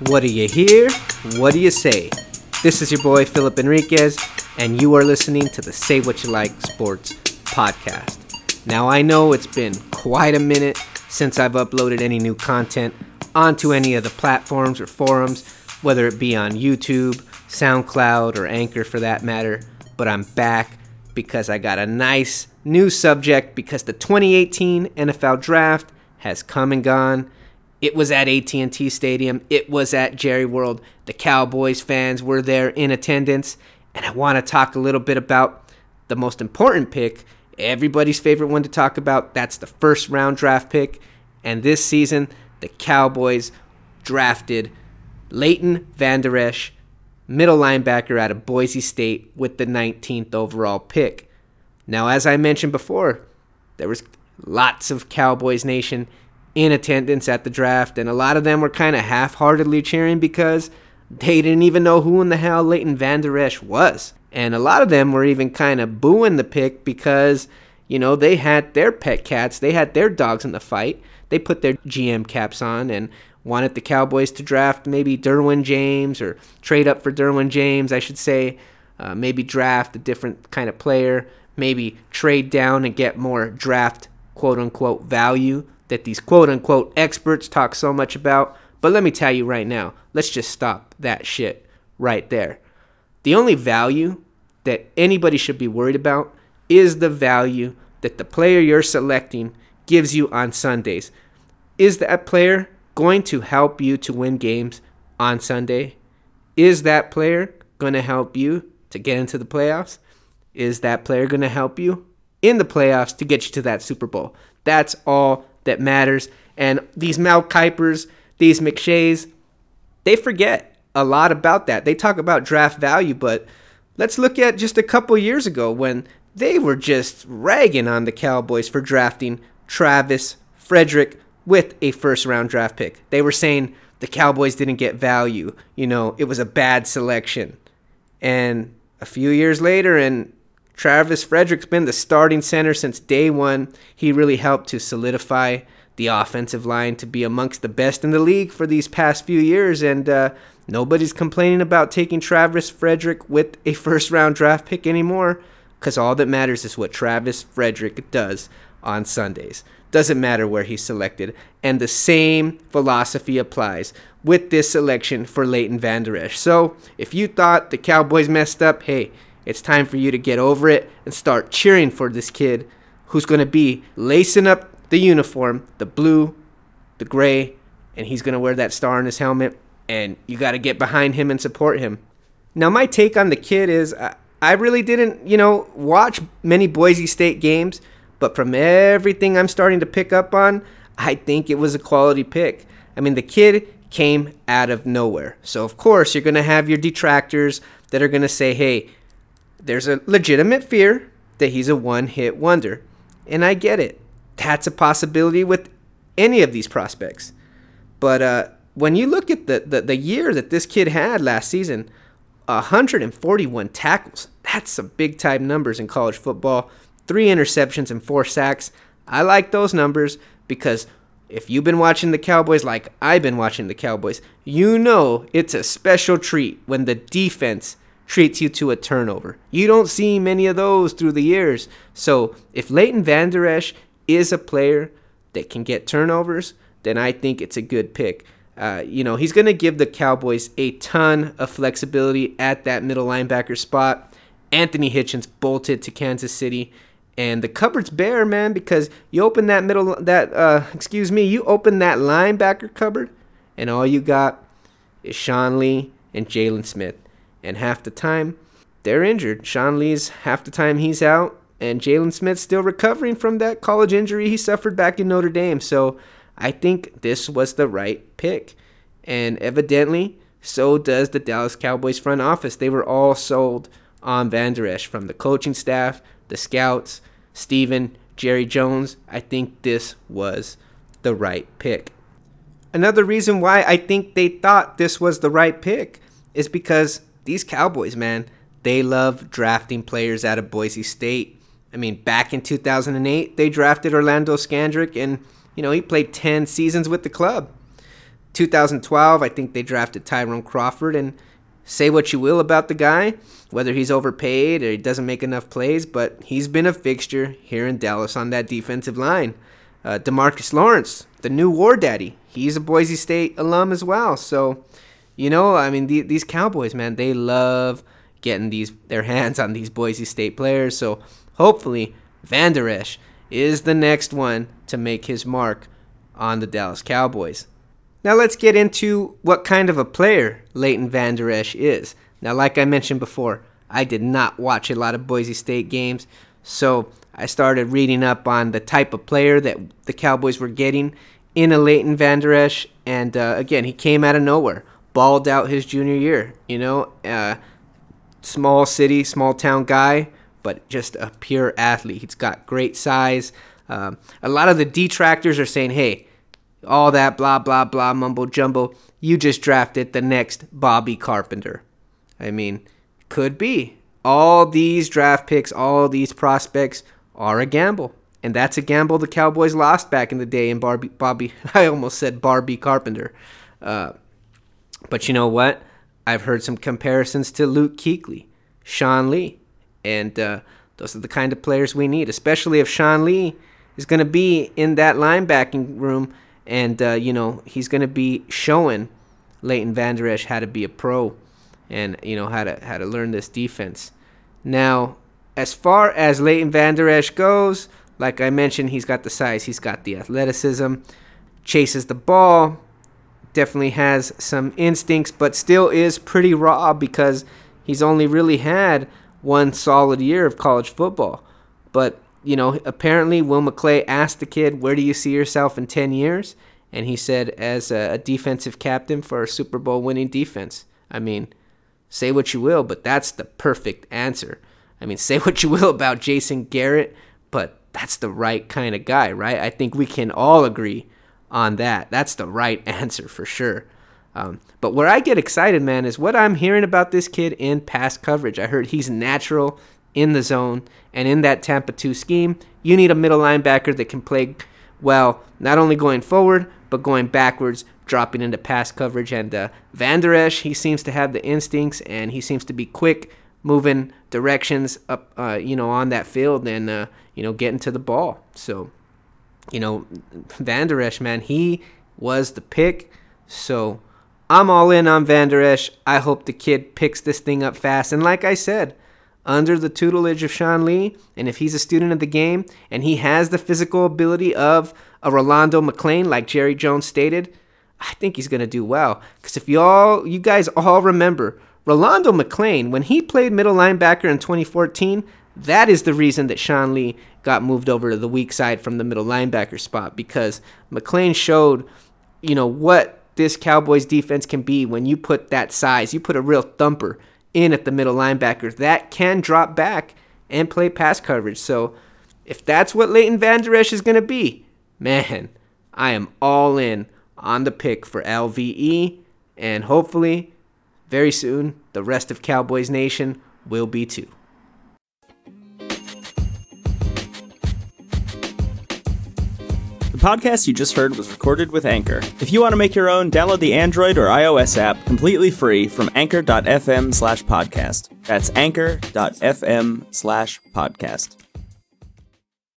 What do you hear? What do you say? This is your boy Philip Enriquez, and you are listening to the Say What You Like Sports podcast. Now, I know it's been quite a minute since I've uploaded any new content onto any of the platforms or forums, whether it be on YouTube, SoundCloud, or Anchor for that matter, but I'm back because I got a nice new subject because the 2018 NFL Draft has come and gone. It was at AT&T Stadium. It was at Jerry World. The Cowboys fans were there in attendance, and I want to talk a little bit about the most important pick, everybody's favorite one to talk about. That's the first round draft pick, and this season, the Cowboys drafted Leighton Vander Esch, middle linebacker out of Boise State, with the 19th overall pick. Now, as I mentioned before, there was lots of Cowboys Nation in attendance at the draft, and a lot of them were kind of half-heartedly cheering because they didn't even know who in the hell Leighton Vander Esch was. And a lot of them were even kind of booing the pick because, you know, they had their pet cats, they had their dogs in the fight. They put their GM caps on and wanted the Cowboys to draft maybe Derwin James, or trade up for Derwin James, I should say. Maybe draft a different kind of player. Maybe trade down and get more draft quote-unquote value that these quote-unquote experts talk so much about. But let me tell you right now, let's just stop that shit right there. The only value that anybody should be worried about is the value that the player you're selecting gives you on Sundays. Is that player going to help you to win games on Sunday? Is that player going to help you to get into the playoffs? Is that player going to help you in the playoffs to get you to that Super Bowl? That's all that matters. And these Mel Kipers, these McShays, they forget a lot about that. They talk about draft value, but let's look at just a couple years ago when they were just ragging on the Cowboys for drafting Travis Frederick with a first-round draft pick. They were saying the Cowboys didn't get value. You know, it was a bad selection. And a few years later, and Travis Frederick's been the starting center since day one. He really helped to solidify the offensive line to be amongst the best in the league for these past few years. And nobody's complaining about taking Travis Frederick with a first-round draft pick anymore, because all that matters is what Travis Frederick does on Sundays. Doesn't matter where he's selected. And the same philosophy applies with this selection for Leighton Vander Esch. So if you thought the Cowboys messed up, hey, it's time for you to get over it and start cheering for this kid who's going to be lacing up the uniform, the blue, the gray, and he's going to wear that star on his helmet, and you got to get behind him and support him. Now, my take on the kid is I really didn't, watch many Boise State games, but from everything I'm starting to pick up on, I think it was a quality pick. I mean, the kid came out of nowhere. So, of course, you're going to have your detractors that are going to say, hey, there's a legitimate fear that he's a one-hit wonder. And I get it. That's a possibility with any of these prospects. But when you look at the year that this kid had last season, 141 tackles. That's some big-time numbers in college football. 3 interceptions and 4 sacks. I like those numbers because if you've been watching the Cowboys like I've been watching the Cowboys, you know it's a special treat when the defense treats you to a turnover. You don't see many of those through the years. So if Leighton Vander Esch is a player that can get turnovers, then I think it's a good pick. He's going to give the Cowboys a ton of flexibility at that middle linebacker spot. Anthony Hitchens bolted to Kansas City. And the cupboard's bare, man, because you open you open that linebacker cupboard, and all you got is Sean Lee and Jalen Smith. And half the time, they're injured. Sean Lee's half the time he's out, and Jalen Smith's still recovering from that college injury he suffered back in Notre Dame. So I think this was the right pick. And evidently, so does the Dallas Cowboys front office. They were all sold on Vander Esch, from the coaching staff, the scouts, Steven, Jerry Jones. I think this was the right pick. Another reason why I think they thought this was the right pick is because these Cowboys, man, they love drafting players out of Boise State. I mean, back in 2008, they drafted Orlando Scandrick, and, he played 10 seasons with the club. 2012, I think they drafted Tyrone Crawford, and say what you will about the guy, whether he's overpaid or he doesn't make enough plays, but he's been a fixture here in Dallas on that defensive line. DeMarcus Lawrence, the new war daddy, he's a Boise State alum as well. So, I mean, these Cowboys, man, they love getting their hands on these Boise State players. So hopefully Vander Esch is the next one to make his mark on the Dallas Cowboys. Now let's get into what kind of a player Leighton Vander Esch is. Now, like I mentioned before, I did not watch a lot of Boise State games, so I started reading up on the type of player that the Cowboys were getting in a Leighton Vander Esch, and again, he came out of nowhere, balled out his junior year. Small city, small town guy, but just a pure athlete. He's got great size. A lot of the detractors are saying, hey, all that blah, blah, blah, mumbo jumbo, you just drafted the next Bobby Carpenter. I mean, could be. All these draft picks, all these prospects are a gamble. And that's a gamble the Cowboys lost back in the day in I almost said Barbie Carpenter. But you know what? I've heard some comparisons to Luke Kuechly, Sean Lee. And those are the kind of players we need, especially if Sean Lee is going to be in that linebacking room. And, he's going to be showing Leighton Vander Esch how to be a pro and, how to learn this defense. Now, as far as Leighton Vander Esch goes, like I mentioned, he's got the size, he's got the athleticism, chases the ball, definitely has some instincts, but still is pretty raw because he's only really had one solid year of college football. But apparently Will McClay asked the kid, where do you see yourself in 10 years? And he said, as a defensive captain for a Super Bowl winning defense. I mean, say what you will, but that's the perfect answer. I mean, say what you will about Jason Garrett, but that's the right kind of guy, right? I think we can all agree on that. That's the right answer for sure. But where I get excited, man, is what I'm hearing about this kid in pass coverage. I heard he's natural in the zone, and in that Tampa 2 scheme, you need a middle linebacker that can play well, not only going forward, but going backwards, dropping into pass coverage. And Vander Esch, he seems to have the instincts, and he seems to be quick, moving directions up, on that field, and getting to the ball. So, Vander Esch, man, he was the pick. So I'm all in on Vander Esch. I hope the kid picks this thing up fast. And like I said, under the tutelage of Sean Lee, and if he's a student of the game and he has the physical ability of a Rolando McClain, like Jerry Jones stated, I think he's going to do well. Because if you guys all remember, Rolando McClain, when he played middle linebacker in 2014, that is the reason that Sean Lee got moved over to the weak side from the middle linebacker spot, because McClain showed, what this Cowboys defense can be when you put that size, you put a real thumper in at the middle linebacker that can drop back and play pass coverage. So if that's what Leighton Vander Esch is going to be, man, I am all in on the pick for LVE, and hopefully very soon the rest of Cowboys Nation will be too. The podcast you just heard was recorded with Anchor. If you want to make your own, download the Android or iOS app completely free from anchor.fm/podcast. That's anchor.fm/podcast.